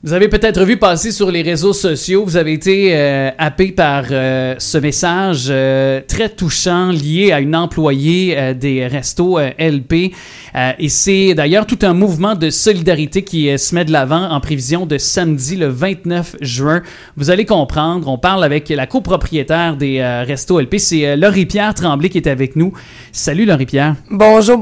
Vous avez peut-être vu passer sur les réseaux sociaux, vous avez été happé par ce message très touchant lié à une employée des restos LP. Et c'est d'ailleurs tout un mouvement de solidarité qui se met de l'avant en prévision de samedi le 29 juin. Vous allez comprendre, on parle avec la copropriétaire des restos LP, c'est Laurie-Pierre Tremblay qui est avec nous. Salut Laurie-Pierre. Bonjour.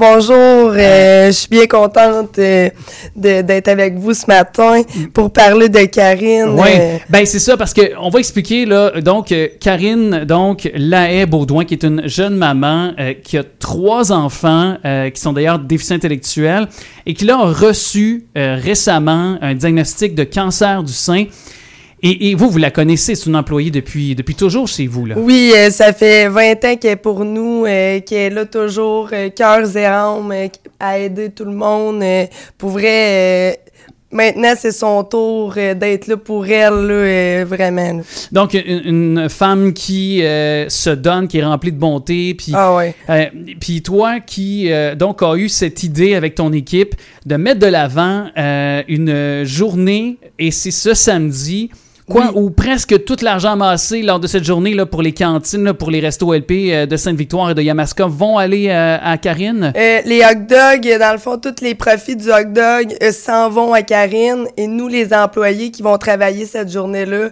Je suis bien contente d'être avec vous ce matin pour parler de Karine. Oui, ben c'est ça, parce qu'on va expliquer, là, donc, Karine, donc, Lahaye-Baudouin, qui est une jeune maman qui a 3 enfants, qui sont d'ailleurs déficients intellectuels, et qui, là, a reçu récemment un diagnostic de cancer du sein. Et vous la connaissez, c'est une employée depuis toujours chez vous, là. Oui, ça fait 20 ans qu'elle est pour nous, qu'elle est là toujours, cœurs et âmes, à aider tout le monde. Pour vrai, maintenant, c'est son tour d'être là pour elle, là, vraiment. Là. Donc, une femme qui se donne, qui est remplie de bonté, puis puis toi qui, donc, a eu cette idée avec ton équipe de mettre de l'avant une journée, et c'est ce samedi... Où presque tout l'argent amassé lors de cette journée là, pour les cantines, là, pour les restos LP de Sainte-Victoire et de Yamaska vont aller à Karine? Les hot dogs, dans le fond, tous les profits du hot dog s'en vont à Karine. Et nous, les employés qui vont travailler cette journée-là,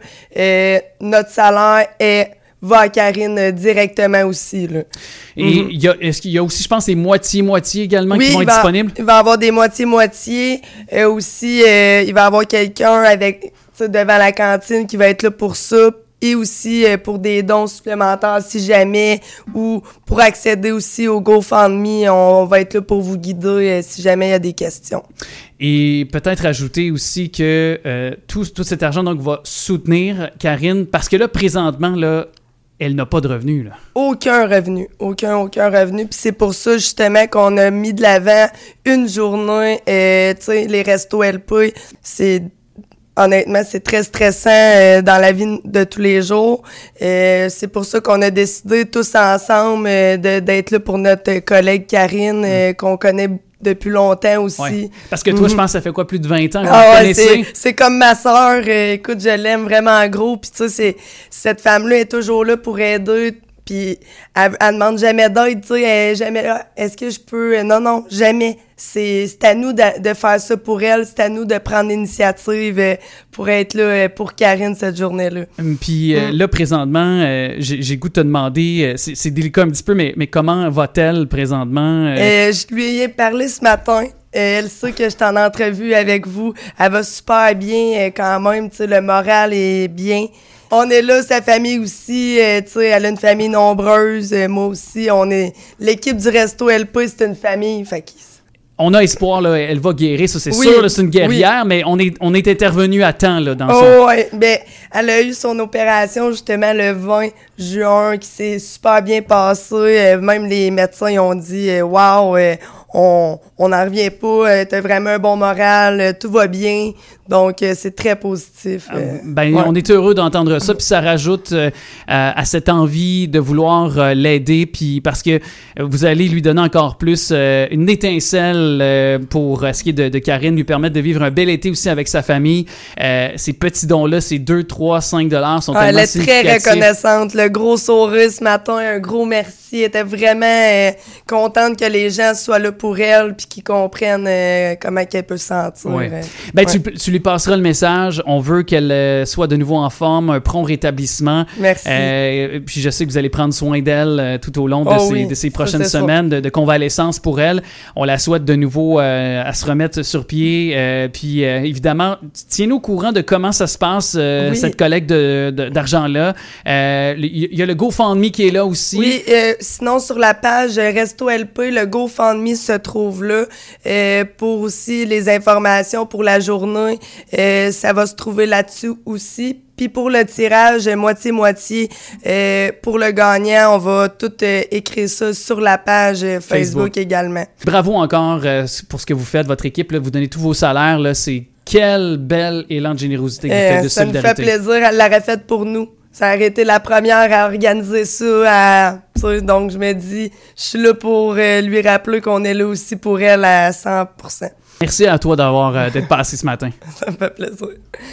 notre salaire va à Karine directement aussi. Là. Et est-ce qu'il y a aussi, je pense, des moitiés-moitiés également qui vont être disponibles? Il va y avoir des moitiés-moitiés. Aussi, il va y avoir quelqu'un avec... devant la cantine qui va être là pour ça et aussi pour des dons supplémentaires si jamais ou pour accéder aussi au GoFundMe, on va être là pour vous guider si jamais il y a des questions. Et peut-être ajouter aussi que tout cet argent donc va soutenir Karine parce que là présentement là elle n'a pas de revenus, là. Aucun revenu. Puis c'est pour ça, justement, qu'on a mis de l'avant une journée. Tu sais, les restos LP, honnêtement, c'est très stressant dans la vie de tous les jours. C'est pour ça qu'on a décidé tous ensemble d'être là pour notre collègue Karine, qu'on connaît depuis longtemps aussi. Ouais. Parce que toi, je pense que ça fait quoi, plus de 20 ans que vous connaissez? C'est comme ma sœur. Écoute, je l'aime vraiment gros. Puis tu sais, cette femme-là est toujours là pour aider. Puis elle demande jamais d'aide, tu sais, elle est jamais là. Est-ce que je peux... Non, jamais. C'est à nous de faire ça pour elle. C'est à nous de prendre l'initiative pour être là pour Karine cette journée-là. Puis là, présentement, j'ai goût de te demander, c'est délicat un petit peu, mais comment va-t-elle présentement? Je lui ai parlé ce matin. Elle sait que je suis en entrevue avec vous. Elle va super bien quand même, tu sais, le moral est bien. On est là, sa famille aussi, tu sais, elle a une famille nombreuse, moi aussi, on est... L'équipe du Resto LP, c'est une famille, fait que... On a espoir, là, elle va guérir, ça c'est sûr, là, c'est une guerrière, mais on est intervenu à temps, là, dans ça. Oh, ouais, ben, elle a eu son opération, justement, le 20 juin, qui s'est super bien passée, même les médecins, ils ont dit, « Wow, on n'en revient pas, t'as vraiment un bon moral, tout va bien. » Donc, c'est très positif. On est heureux d'entendre ça, puis ça rajoute à cette envie de vouloir l'aider, puis parce que vous allez lui donner encore plus une étincelle pour ce qui est de Karine, lui permettre de vivre un bel été aussi avec sa famille. Ces petits dons-là, ces 2, 3, 5 $ sont tellement significatifs. Elle est très reconnaissante. Le gros sourire ce matin, un gros merci. Elle était vraiment contente que les gens soient là pour elle, puis qu'ils comprennent comment elle peut se sentir. Tu lui passeras le message. On veut qu'elle soit de nouveau en forme, un prompt rétablissement. Merci. Puis je sais que vous allez prendre soin d'elle tout au long de ces prochaines semaines de convalescence pour elle. On la souhaite de nouveau à se remettre sur pied. Puis évidemment, tiens-nous au courant de comment ça se passe, cette collecte d'argent-là. Il y a le GoFundMe qui est là aussi. Oui, sinon sur la page Resto LP, le GoFundMe se trouve là pour aussi les informations pour la journée. Ça va se trouver là-dessus aussi. Puis pour le tirage, moitié-moitié, pour le gagnant, on va tout écrire ça sur la page Facebook également. Bravo encore pour ce que vous faites, votre équipe. Là, vous donnez tous vos salaires. Là, c'est quel bel élan de générosité que vous faites, de solidarité. Ça me fait plaisir. Elle l'aurait fait pour nous. Ça aurait été la première à organiser ça. Donc, je me dis, je suis là pour lui rappeler qu'on est là aussi pour elle à 100%. Merci à toi d'être passé ce matin. Ça me fait plaisir.